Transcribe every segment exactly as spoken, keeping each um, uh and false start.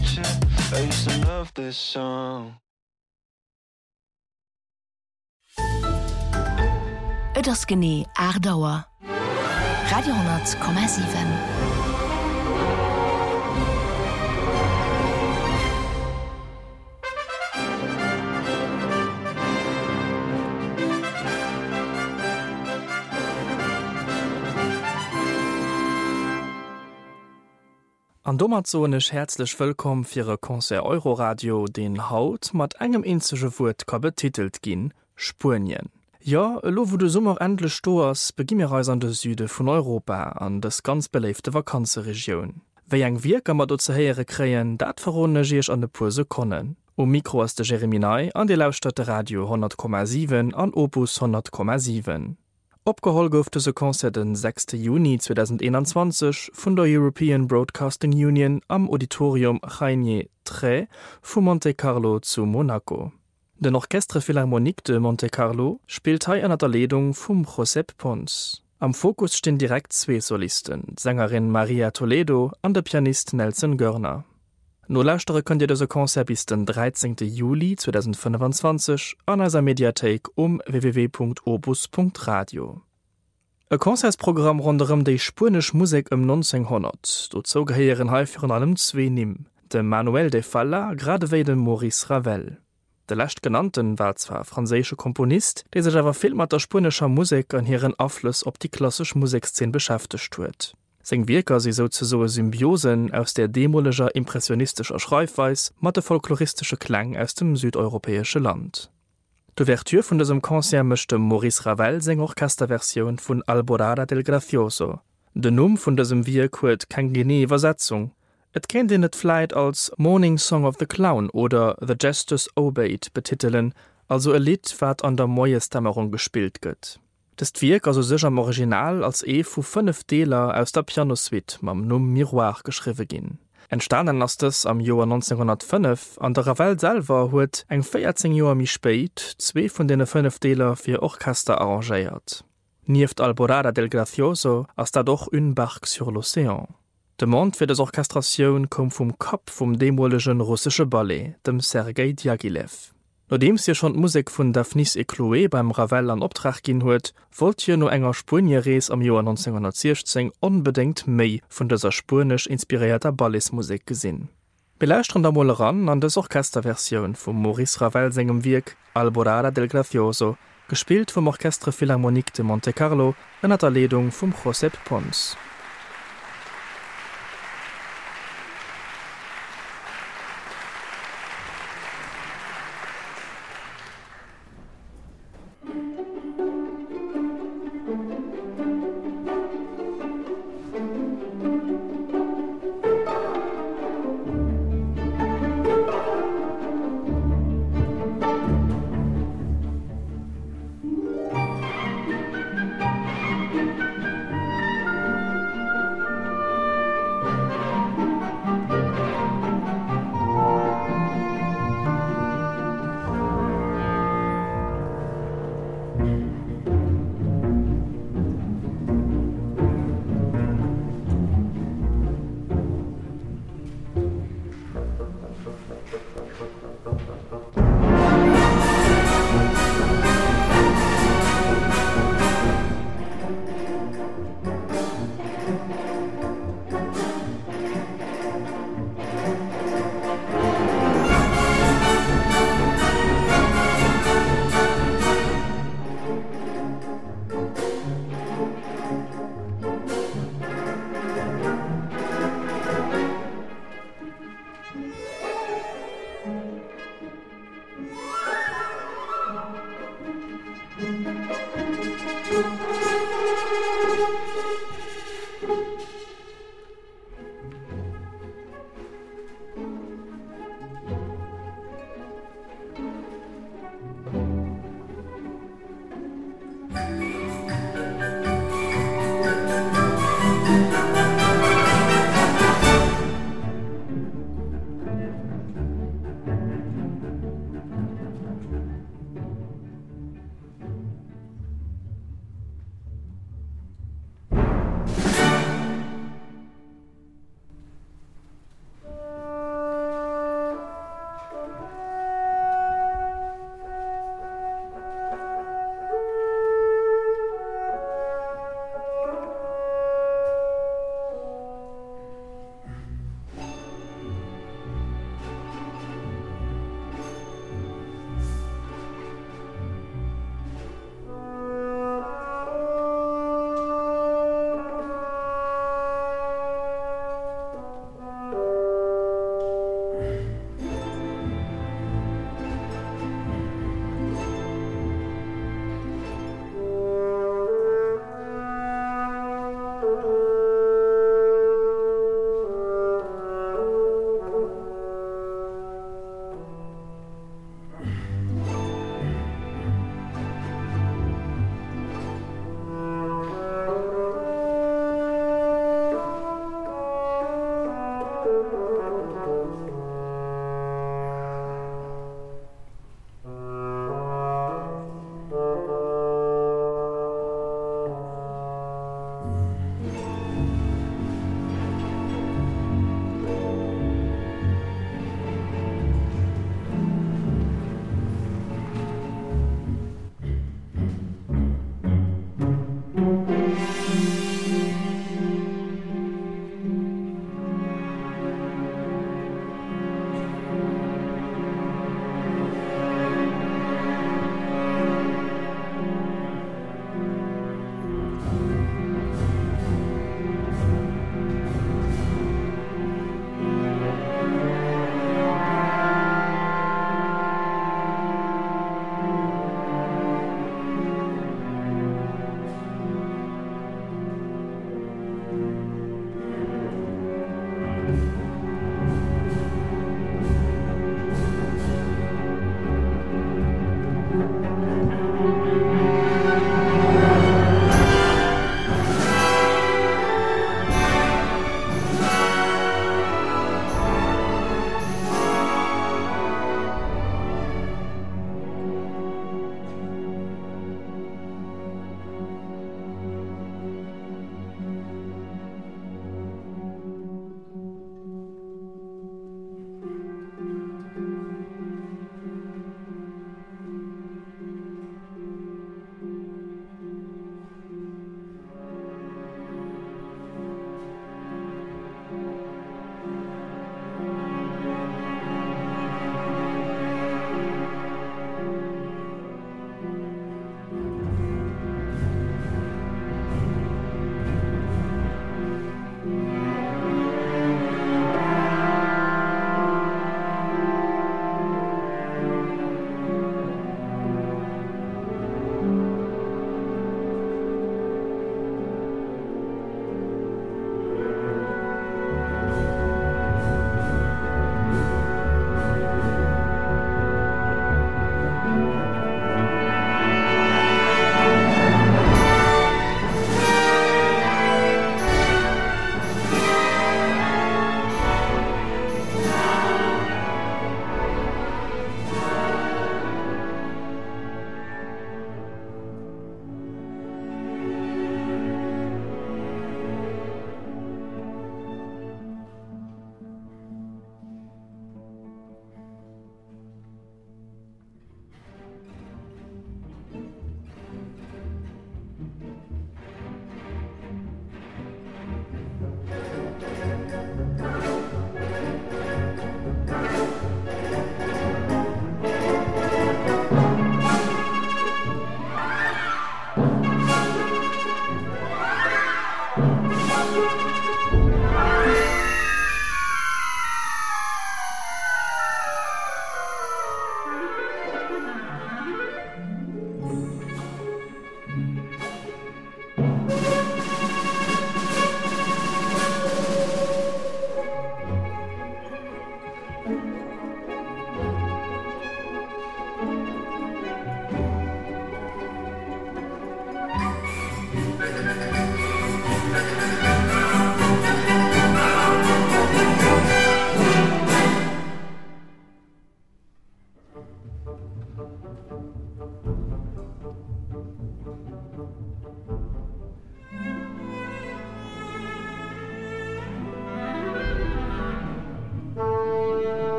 picture. I used to love this song. Et ass gené Erdauer. Radio hundert Komma sieben. An Dommerzonech herzlich willkommen fir e Konzert Euroradio, den Haut mat engem inzege Wut ka betitelt ginn: Spurien. Ja, lo wo du sommer endlich stoers, beginn mir reis an de Süde vun Europa an des ganz beleefte Vakanzeregion. Wéi eng Wirker mat do ze heiere kreien, dat verronne jiech an de Puse konnen. O Mikro as de Jereminei an de Lausstatte Radio hundert Komma sieben an Opus hundert Komma sieben. Opgehol goufte se Konzert den sechsten Juni zweitausendeinundzwanzig vun der European Broadcasting Union am Auditorium Rainier Tré vu Monte Carlo zu Monaco. Den Orchestre Philharmonique de Monte Carlo spielt hei an der Ledung vum Josep Pons. Am Fokus stehen direkt zwei Solisten, Sängerin Maria Toledo an der Pianist Nelson Görner. No lauschtere könnt ihr das Konzert bis den dreizehnten Juli zweitausendfünfundzwanzig an unserer Mediathek um w w w punkt opus punkt radio. E Konzertsprogramm rundum die spanisch Musik im neunzehnhundert. Dazu gehören häufig vor allem zwei Nimm, de Manuel de Falla, gerade wie de Maurice Ravel. Der letztgenannten war zwar französischer Komponist, der sich aber viel mit der spanischer Musik an ihren Einfluss auf die klassische Musikszene beschäftigt hat. Sein Wirker sind sozusagen Symbiosen aus der demolischer impressionistischer Schreibweise mit der folkloristische Klang aus dem südeuropäischen Land. Die Ouvertüre von diesem Konzert möchte Maurice Ravel seine Orchesterversion von Alborada del Gracioso. Der Name von diesem Werk hat keine genaue Übersetzung. Et kennt ihn vielleicht als Morning Song of the Clown oder The Justice Obeyed betiteln, also ein Lied, das an der Morgendämmerung gespielt wird. Das Werk also sich am Original als e vu fünf Deler aus der Pianosuite mam Num Miroir geschrieben gin. Entstanden ist das am Jahr neunzehnhundertfünf, an der Ravel selber huet eng vierzehn Jahre mi spät zwei von den fünf Deler für Orchester arrangiert. Nieft Alborada del Gracioso as da doch une barque sur l'océan. De Mond für das Orchestration kom vom Kopf vom demolischen russische Ballet, dem Sergei Diaghilev. Nachdem sie schon Musik von Daphnis et Chloé beim Ravel an Obtrag gin huet, wollt ihr no enger Spurnierees am Jahr neunzehnhundertsechzehn unbedingt méi von dieser spanisch inspirierter Balletsmusik gesinn. Beleuschtern der Moleran an des Orchesterversion von Maurice Ravel segem Werk Alborada del Gracioso, gespielt vom Orchestre Philharmonique de Monte Carlo an der Ledung vom Josep Pons.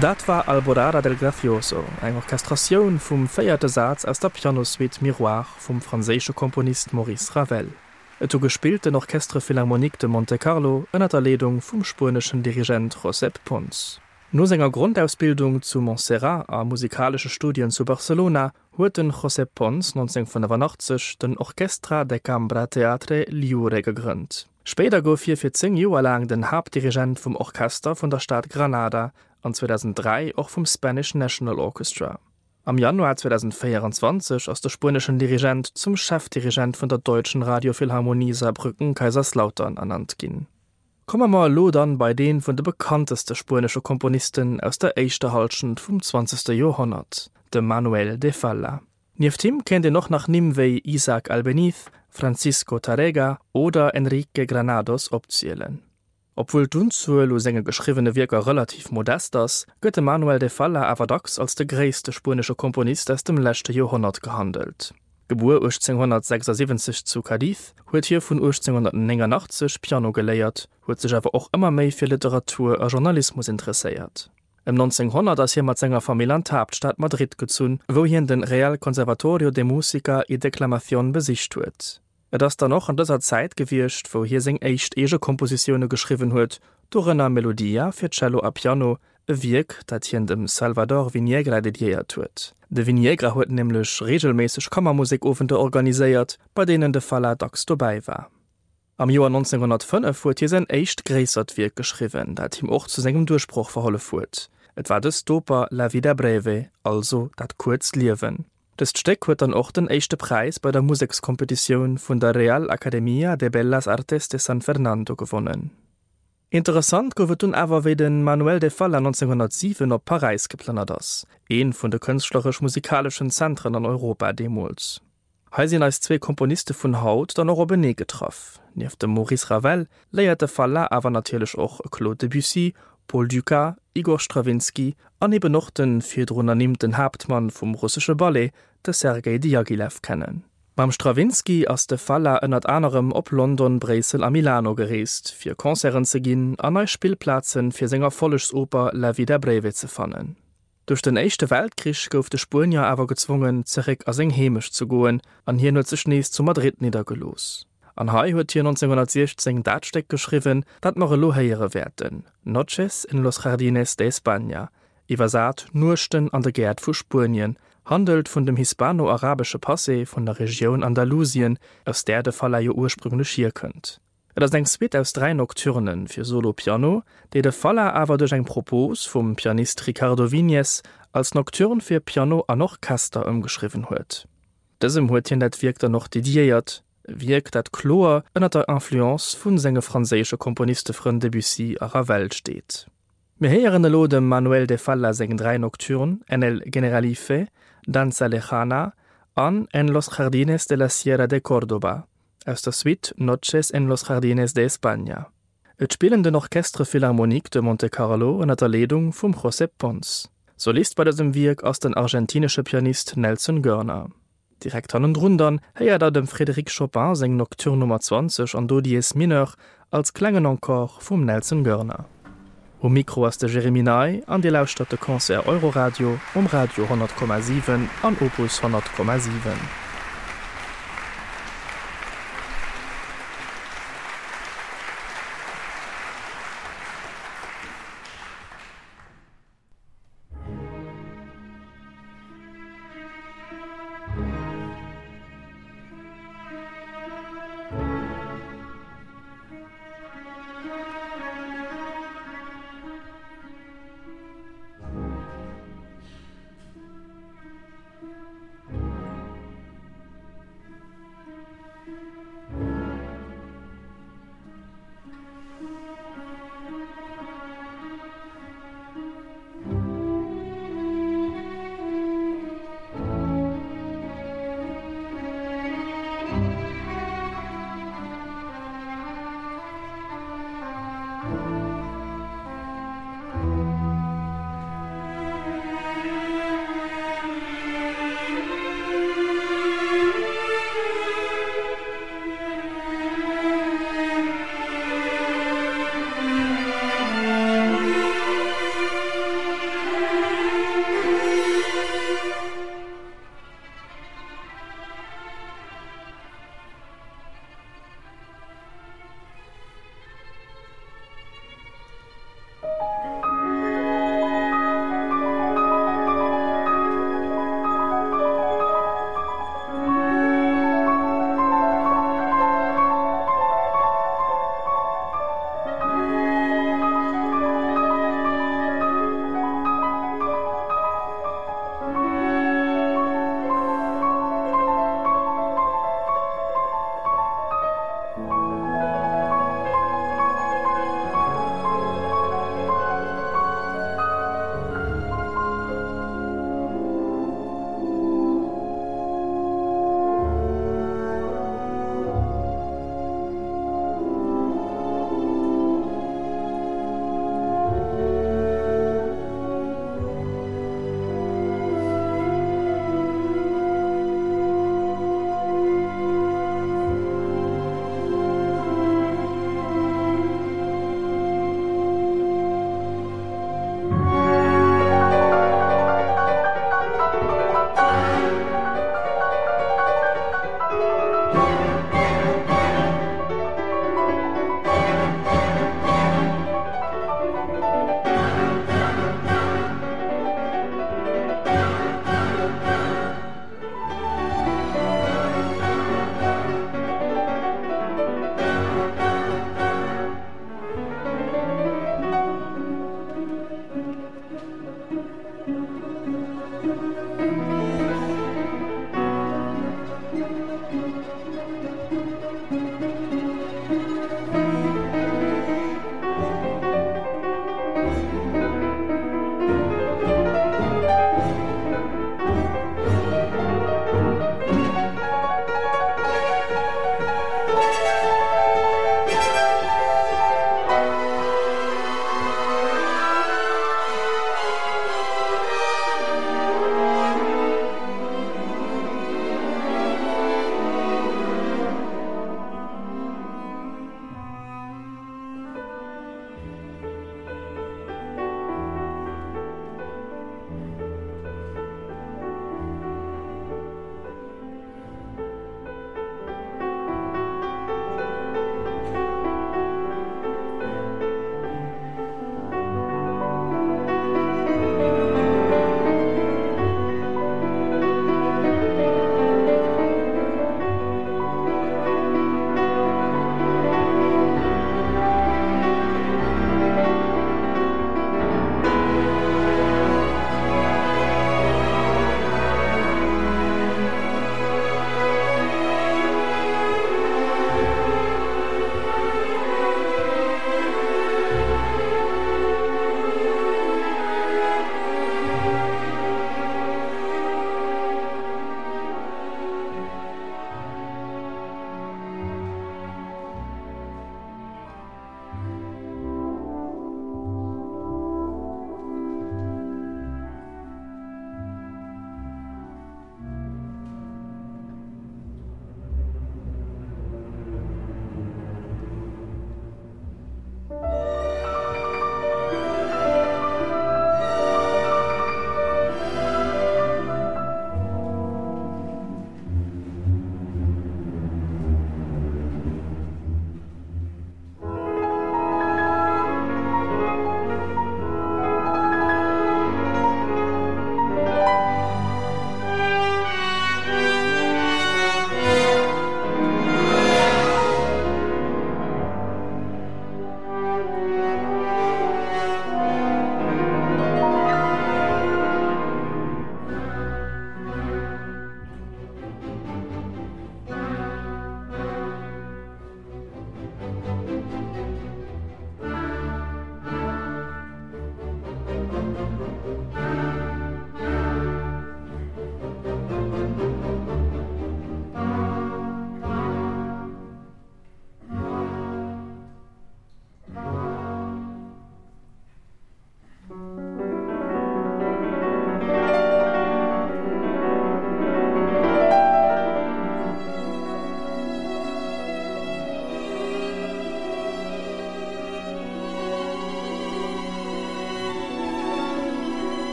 Dat war Alborada del Gracioso, eng Orchestrationun vum féierte Satz aus der Pianosuite Miroir vum franzésche Komponist Maurice Ravel. Et gespielt den Orchestre Philharmonique de Monte Carlo ënner der Leitung vum spurneschen Dirigent Josep Pons. No senger Grundausbildung zu Montserrat a musikalsche Studien zu Barcelona huet den Josep Pons neunzehnhundertfünfundachtzig den Orchestra de Cambra Teatre Liure gegrünnt. Später gouf hier fir zehn Joer lang den Hauptdirigent vom Orchester von der Stadt Granada an zweitausenddrei auch vom Spanish National Orchestra. Am Januar zweitausendvierundzwanzig aus der spurneschen Dirigent zum Chefdirigent von der Deutschen Radiophilharmonie Saarbrücken Kaiserslautern ernannt ginn. Kommen wir mal lodern bei den von der bekannteste spurnische Komponisten aus der echte Halschend vom zwanzigsten Jahrhundert, de Manuel de Falla. Neben ihm kennt ihr noch nach Nimwey Isaac Albeniz, Francisco Tárrega oder Enrique Granados opzählen. Obwohl d'unzuel senge geschriebene Werker relativ modest ist, gëtt Manuel de Falla aber dax als der größte spanische Komponist aus dem letzten Jahrhundert gehandelt. Geboren achtzehnhundertsechsundsiebzig zu Cadiz, huet hier von achtzehnhundertneunundachtzig Piano geleiert, huet sich aber auch immer mehr für Literatur und Journalismus interessiert. Im neunzehnhundert ist hier mit seiner Familie an Hauptstadt Madrid gezogen, wo hier den Real Conservatorio de Música y Declamación besicht huet. Er ist dann noch an dieser Zeit gewircht, wo hier sing echt ege Kompositionen geschrieben huet, Dorena Melodia für Cello a Piano, e Wirk, dat hier dem Salvador Viniegra dediiert huet. De Viniegra huet nämlich regelmäßig Kammermusikofende organisiert, bei denen de Falla dax dabei war. Am Jahr neunzehnhundertfünf wurde hier sein echt gräsert Wirk geschrieben, dat ihm auch zu seinem Durchbruch verholle fuhrt. Et war das Oper La Vida Breve, also dat kurz Leben. Das Stück wird dann auch den ersten Preis bei der Musikkompetition von der Real Academia de Bellas Artes de San Fernando gewonnen. Interessant gowet nun aber wie den Manuel de Falla neunzehnhundertsieben op Paris geplant ist, een von de künstlerisch-musikalischen Zentren an Europa demals. He sind als zwei Komponisten von Haut dann noch Robene getroffen. Neben dem Maurice Ravel leierte Falla aber natürlich auch Claude Debussy, Paul Dukas, Igor Strawinski an eben noch den vierdrunannimten Hauptmann vom russischen Ballet, der Sergei Diaghilev, kennen. Beim Strawinski ass de Falla ënnert anderem op London, Bresel a Milano gereest, fir Konzeren ze ginn an neii Spielplazen fir senger Follegsoper La Vida Breve ze fannen. Durch den Echte Weltkrieg gouf de Spurnier awer gezwungen, zerek as eng hemisch zu goen, an hier huet sech nees zu Madrid niedergelos. An Hai huet hier neunzehnhundertsechzehn Datsteck geschriven, dat mar lohéiere werden. Noches in los Jardines de España, iwwersat Nurchten an der Gerd vu Spurnien, handelt von dem hispano-arabische Passé von der Region Andalusien, aus der de Falla jo ursprünglich hier könnt. Er ist ein Suite aus drei Nocturnen für Solo-Piano, die de Falla aber durch ein Propos vom Pianist Ricardo Viñes als Nocturne für Piano an Orchester umgeschrieben huet. Diesem huet hier net wirkt er noch dediiert, wirkt dat Chlor ënner der Influence vun senge franzésche Komponiste von Debussy a Ravel steht. Wir heieren lo dem Manuel de Falla segen drei Nocturnen, en el Generalife, Danza Lejana an En los Jardines de la Sierra de Córdoba, aus der Suite Noches en los Jardines de España. Et spielen den Orchestre Philharmonique de Monte Carlo unter der Leitung vom Josep Pons. Solist bei diesem Werk aus den argentinische Pianist Nelson Görner. Direkt an und rundern heiert er dem Frédéric Chopin seng Nocturne Nummer zwanzig an Do dies mineur als Klängen encore vom Nelson Görner. O Mikro aus der Jereminei an die Lausstadt de Concert Euroradio um Radio hundert Komma sieben an Opus hundert Komma sieben.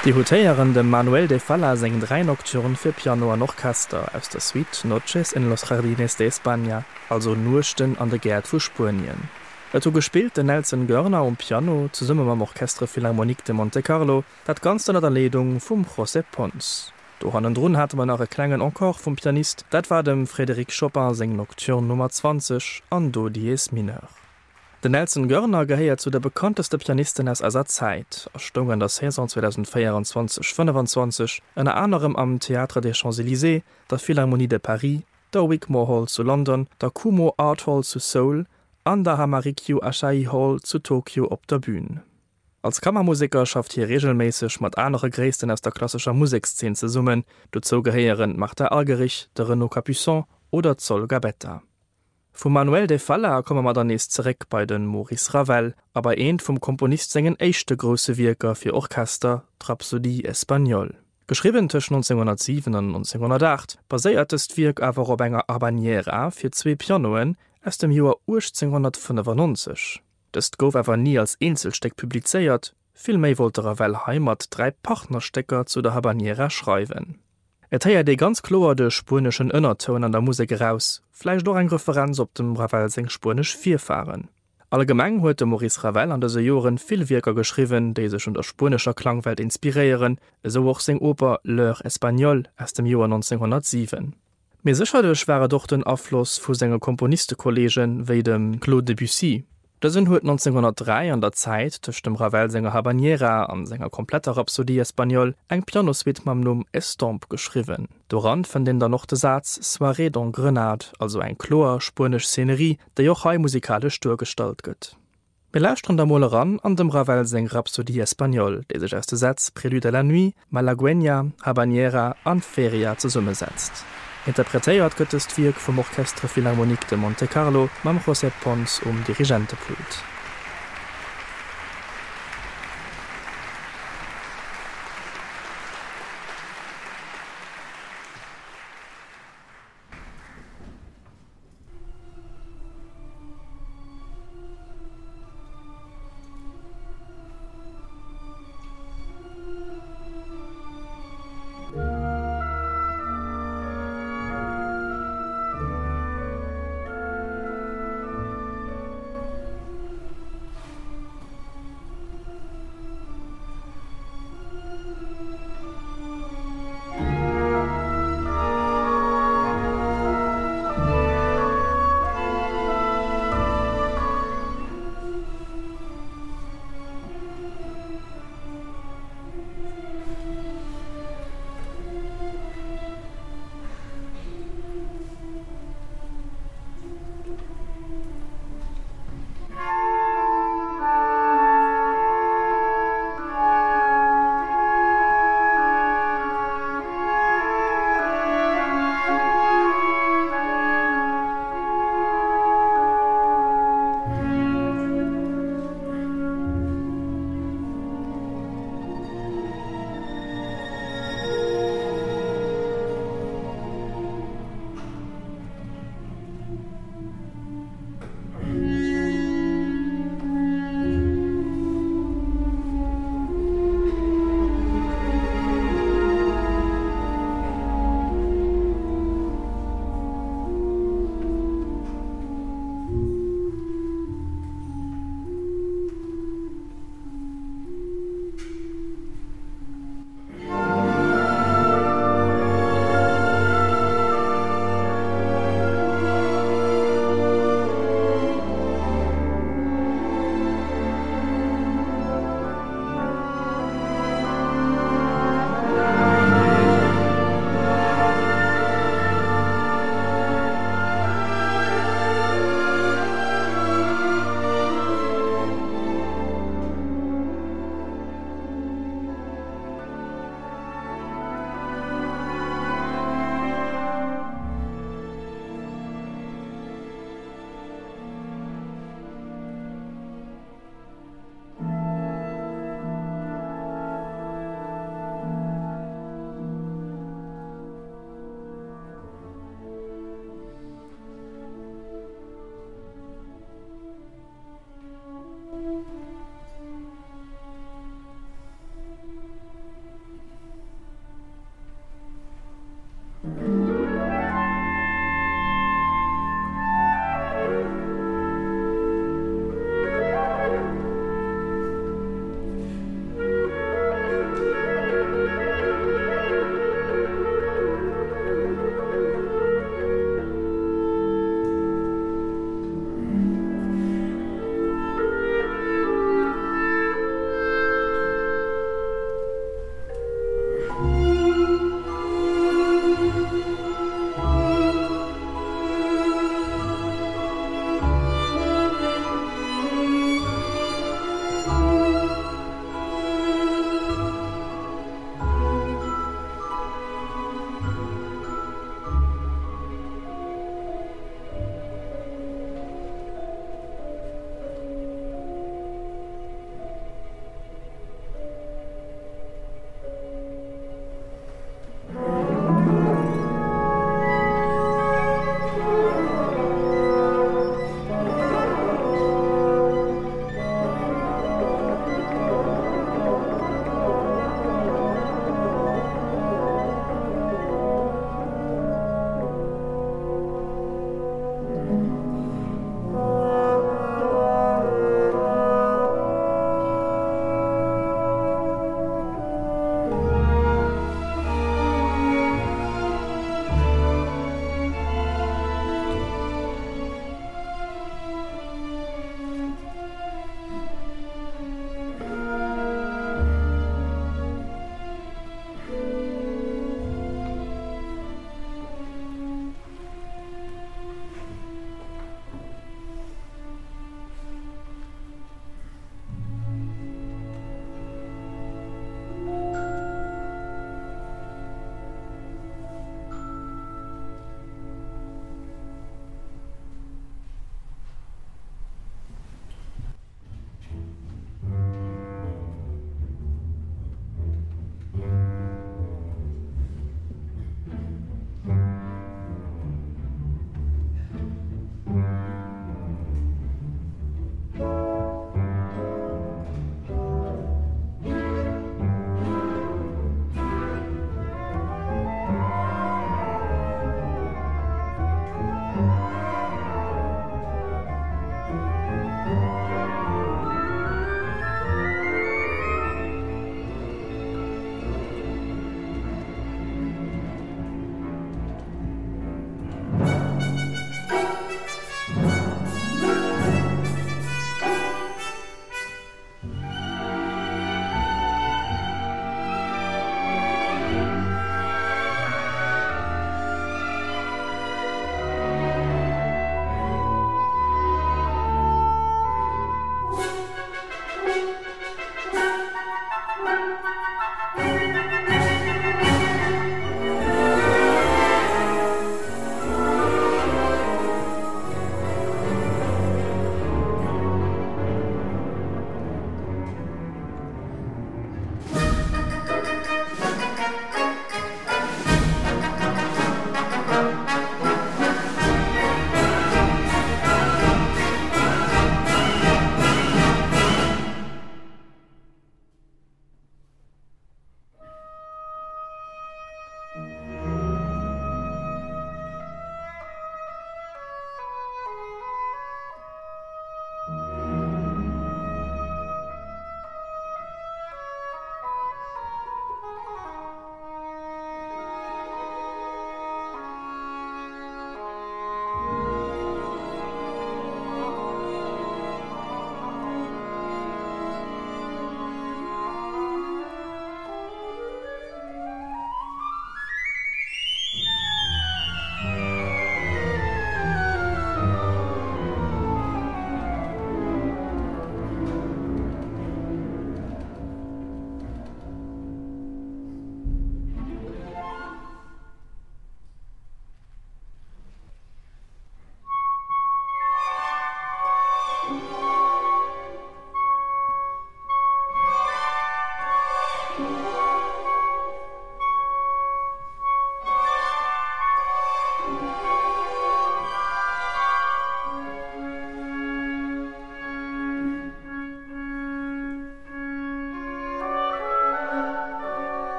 Die Hotéieren de Manuel de Falla seng drei Nocturnen fir Piano an Orchester aus der Suite Noches en los Jardines de España, also Nuchten an de Gerd vu Spurien. Et ho gespielt den Nelson Görner um Piano zu summe am Orchestre Philharmonique de Monte Carlo, dat ganz an der Ledung vum José Pons. Do hannen Drun hatte man nach e klengen Encore vum Pianist, dat war dem Frédéric Chopin seng Nocturne Nummer zwanzig an Do dies mineur. Den Nelson Görner geheiert zu der bekannteste Pianisten aus aller Zeit, erstung an der Saison zwanzig vierundzwanzig fünfundzwanzig, einer anderem am Théâtre des Champs-Élysées, der Philharmonie de Paris, der Wigmore Hall zu London, der Kumo Art Hall zu Seoul, an der Hamarikyo Asahi Hall zu Tokio op der Bühne. Als Kammermusiker schafft hier regelmäßig mat andere Grästen aus der klassischer Musikszene zu summen, dazu gehören Martha Argerich, der Renaud Capuçon oder Sol Gabetta. Vom Manuel de Falla komme man danest zurück bei den Maurice Ravel, aber een vom Komponist sengen echte große Wirker für Orchester, Rhapsodie Espagnol. Geschrieben zwischen neunzehnhundertsieben und neunzehnhundertacht, basiert das Werk aber auf einer Habanera für zwei Pianoen aus dem Jahr achtzehnhundertfünfundneunzig. Das gouf aber nie als Einzelstück publiziert, vielmehr wollte Ravel Heimat drei Partnerstecker zu der Habanera schreiben. Et heier de ganz klar de spurneschen Innerton an der Musik raus, vielleicht doch ein Referenz op dem Ravel seng spurnisch Vierfahren. Allgemein huet Maurice Ravel an dese Joren viel Wirker geschrieben, die sich unter spurnischer Klangwelt inspirieren, so auch sing Oper L'Heure Espagnole aus dem Jahr neunzehnhundertsieben. Mir sicherlich wäre doch den Abfluss vu senger Komponistekollegen wie dem Claude Debussy. Da sind huet neunzehnhundertdrei an der Zeit durch dem Ravel-Sänger Habanera an senger kompletter Rhapsodie Espagnol eng Pianosuite mam Num Estompe geschrieben. Doran fand den da noch der Satz Soirée dans Grenade, also ein chlor spurnisch Szenerie, der joch hei musikalisch durchgestalt gëtt. Wir lauschtern der Moleran an dem Ravel-Säng Rhapsodie Espagnol, der sich aus der Satz Prélude à la Nuit, Malagueña, Habanera an Feria zur Summe setzt. Interpretéiert gëtt es d'Wirk vom Orchestre Philharmonique de Monte Carlo mam José Pons um Dirigentepult.